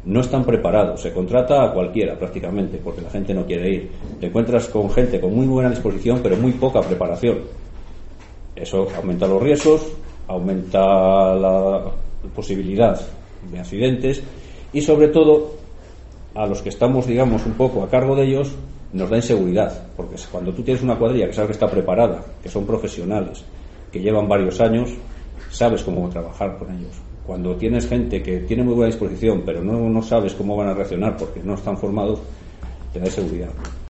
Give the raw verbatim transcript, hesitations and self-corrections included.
no están preparados. Se contrata a cualquiera prácticamente porque la gente no quiere ir. Te encuentras con gente con muy buena disposición pero muy poca preparación. Eso aumenta los riesgos, aumenta la posibilidad de accidentes y sobre todo a los que estamos, digamos, un poco a cargo de ellos nos da inseguridad, porque cuando tú tienes una cuadrilla que sabes que está preparada, que son profesionales, que llevan varios años, sabes cómo trabajar con ellos. Cuando tienes gente que tiene muy buena disposición pero no, no sabes cómo van a reaccionar porque no están formados, te da inseguridad.